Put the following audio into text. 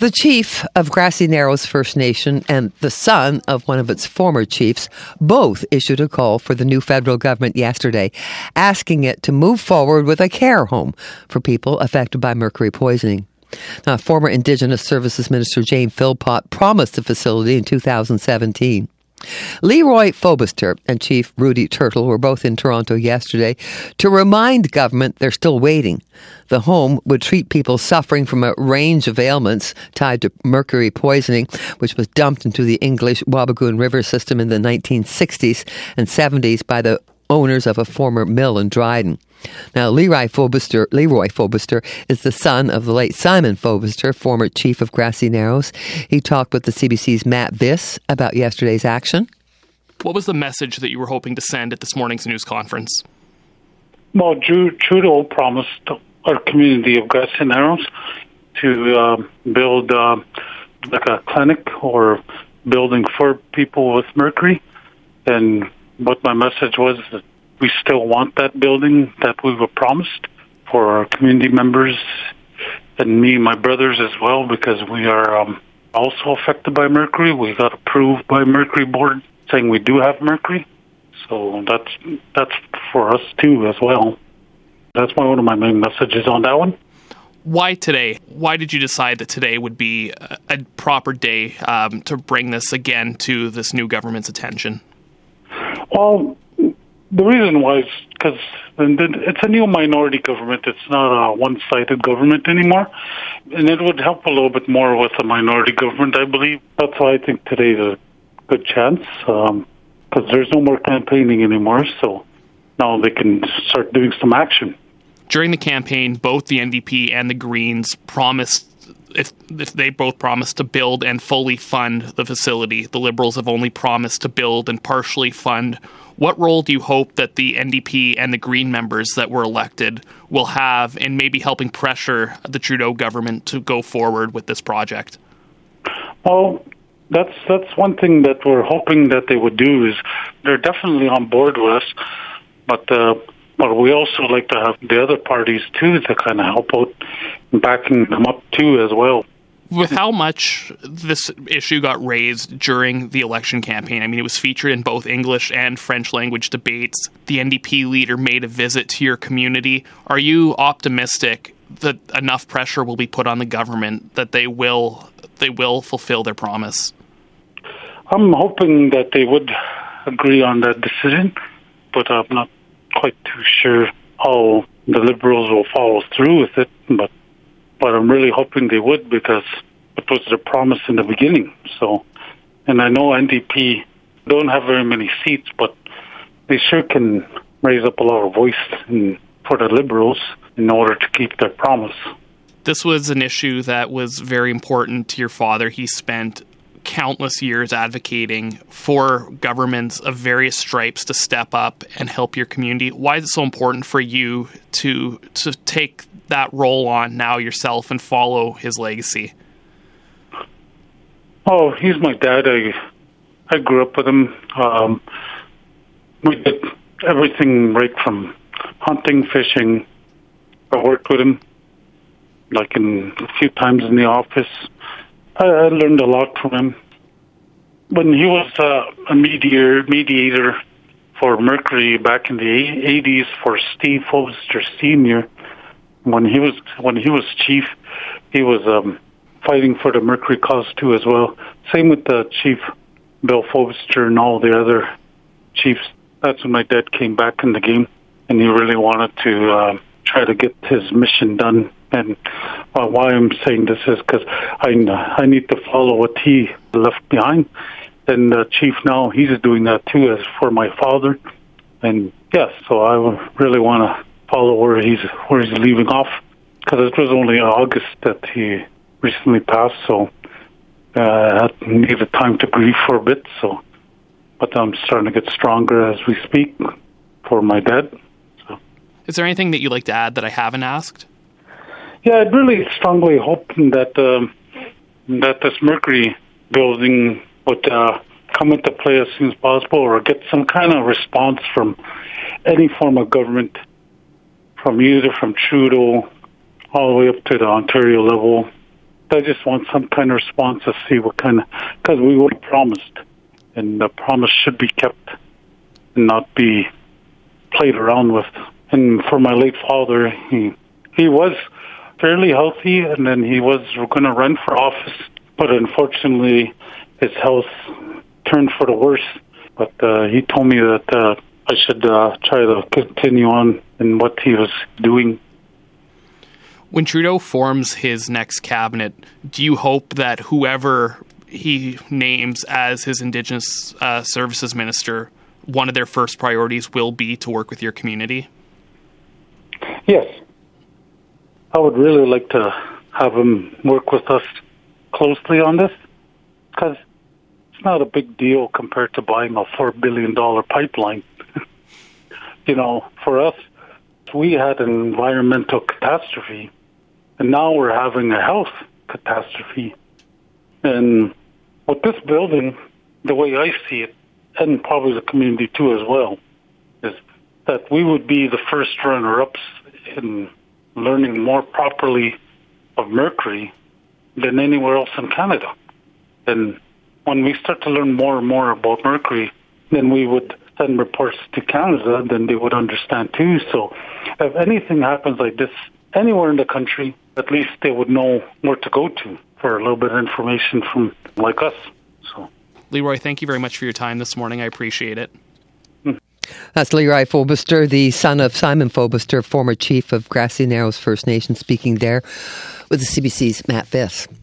The chief of Grassy Narrows First Nation and the son of one of its former chiefs both issued a call for the new federal government yesterday, asking it to move forward with a care home for people affected by mercury poisoning. Now, former Indigenous Services Minister Jane Philpott promised the facility in 2017. Leroy Fobister and Chief Rudy Turtle were both in Toronto yesterday to remind government they're still waiting. The home would treat people suffering from a range of ailments tied to mercury poisoning, which was dumped into the English Wabigoon River system in the 1960s and 70s by the owners of a former mill in Dryden. Now, Leroy Fobister is the son of the late Simon Fobister, former chief of Grassy Narrows. He talked with the CBC's Matt Viss about yesterday's action. What was the message that you were hoping to send at this morning's news conference? Well, Trudeau promised our community of Grassy Narrows to build like a clinic or building for people with mercury. And what my message was that we still want that building that we were promised for our community members and me and my brothers as well, because we are also affected by mercury. We got approved by Mercury Board saying we do have mercury. So that's for us too as well. That's one of my main messages on that one. Why today? Why did you decide that today would be a proper day to bring this again to this new government's attention? Well, the reason why is because it's a new minority government. It's not a one-sided government anymore. And it would help a little bit more with a minority government, I believe. That's why I think today's a good chance, because there's no more campaigning anymore. So now they can start doing some action. During the campaign, both the NDP and the Greens promised, if they both promised to build and fully fund the facility. The Liberals have only promised to build and partially fund. What role do you hope that the NDP and the Green members that were elected will have in maybe helping pressure the Trudeau government to go forward with this project? Well, that's one thing that we're hoping that they would do. Is they're definitely on board with us, but we also like to have the other parties too to kind of help out, backing them up too as well. With how much this issue got raised during the election campaign, I mean, it was featured in both English and French language debates. The NDP leader made a visit to your community. Are you optimistic that enough pressure will be put on the government that they will fulfill their promise? I'm hoping that they would agree on that decision, but I'm not quite too sure how the Liberals will follow through with it, but I'm really hoping they would, because it was their promise in the beginning. So, and I know NDP don't have very many seats, but they sure can raise up a lot of voice for the Liberals in order to keep their promise. This was an issue that was very important to your father. He spent countless years advocating for governments of various stripes to step up and help your community. Why is it so important for you to take that role on now yourself and follow his legacy? Oh, he's my dad. I grew up with him. We did everything right from hunting, fishing. I worked with him, like a few times in the office. I learned a lot from him. When he was a mediator for Mercury back in the 80s for Steve Fobister Sr., when he was chief, he was fighting for the Mercury cause too as well. Same with the chief, Bill Fobister, and all the other chiefs. That's when my dad came back in the game, and he really wanted to try to get his mission done. And why I'm saying this is because I need to follow what he left behind. And the chief now, he's doing that too, as for my father. And yes, so I really want to follow where he's leaving off, because it was only August that he recently passed. So I needed time to grieve for a bit. So, but I'm starting to get stronger as we speak for my dad. So. Is there anything that you'd like to add that I haven't asked? Yeah, I'd really strongly hope that that this Mercury building would come into play as soon as possible, or get some kind of response from any form of government, from Trudeau all the way up to the Ontario level, I just want some kind of response to see what kind of, because we were promised, and the promise should be kept and not be played around with. And for my late father, he was fairly healthy, and then he was going to run for office, but unfortunately his health turned for the worse. But he told me that I should try to continue on in what he was doing. When Trudeau forms his next cabinet, do you hope that whoever he names as his Indigenous Services Minister, one of their first priorities will be to work with your community? Yes. I would really like to have him work with us closely on this, because it's not a big deal compared to buying a $4 billion pipeline. For us, we had an environmental catastrophe, and now we're having a health catastrophe. And with this building, the way I see it, and probably the community too as well, is that we would be the first runner-ups in learning more properly of mercury than anywhere else in Canada. And when we start to learn more and more about mercury, then we would send reports to Canada, then they would understand too. So if anything happens like this anywhere in the country, at least they would know where to go to for a little bit of information from like us. So, Leroy, thank you very much for your time this morning. I appreciate it. That's Leroy Fobister, the son of Simon Fobister, former chief of Grassy Narrows First Nation, speaking there with the CBC's Matt Fiss.